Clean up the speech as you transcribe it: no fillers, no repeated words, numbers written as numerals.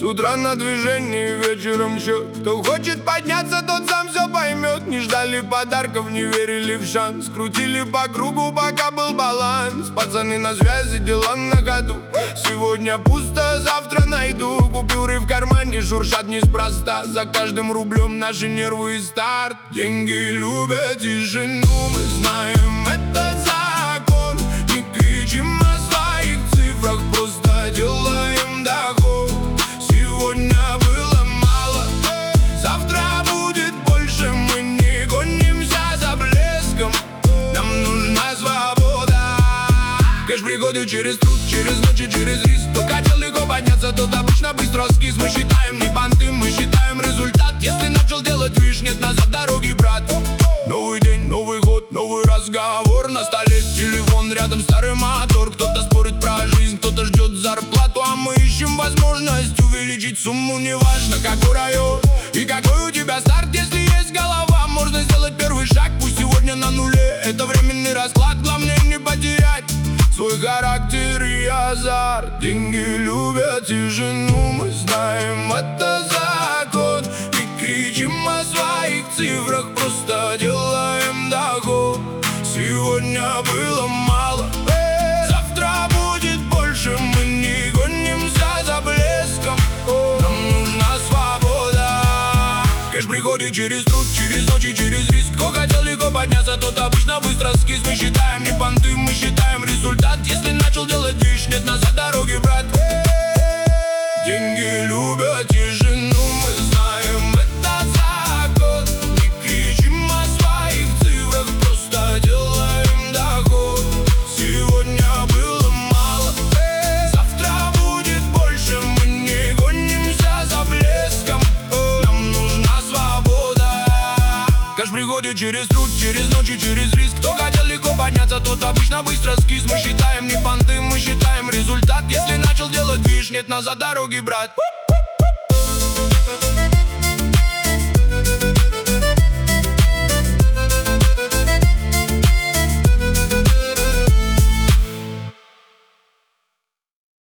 утра на движении, вечером счет. Кто хочет подняться, тот сам все поймет. Не ждали подарков, не верили в шанс. Крутили по кругу, пока был баланс. Пацаны на связи, дела на ходу. Сегодня пусто, завтра найду. Купюры в кармане шуршат неспроста. За каждым рублем наши нервы и старт. Деньги любят тишину, мы знаем, это закон. Не кричим о своих цифрах, просто делаем доход. Сегодня было мало, завтра будет больше. Мы не гонимся за блеском, нам нужна свобода. Кэш приходит через труд, через ночи, через риск. Кто хотел легко подняться, тот обычно быстро скис. Мы считаем не понты, мы считаем результат. Если начал делать виш, нет назад дороги, брат. Новый день, новый год, новый разговор. На столе телефон, рядом старый мотор. Кто-то спорит про жизнь, кто-то ждет зарплату. А мы ищем возможность увеличить сумму. Неважно какой район и какой у тебя старт. Если есть голова, можно сделать первый шаг. Пусть сегодня на нуле, это временный расклад. Главное не потерять свой характер и азарт. Деньги любят тишину, мы знаем, это закон. Не кричим о своих цифрах, просто делаем доход. Сегодня было мало, завтра будет больше. Мы не гонимся за блеском, нам нужна свобода. Кэш приходит через труд, через ночи, через риск. Кто хотел легко подняться, тот обычно быстро скис. Мы считаем не понты, мы считаем результат. Если начал делать вещь, нет назад дороги, брат. Деньги любят тишину, мы знаем, это закон. Не кричим о своих цифрах, просто делаем доход. Сегодня было мало, завтра будет больше. Мы не гонимся за блеском, нам нужна свобода. Кэш приходит через труд, через ночи, через риск. Кто хотел легко подняться, тот обычно быстро скис. Мы считаем не понты, мы считаем результат. Если начал делать виш, нет назад дороги, брат.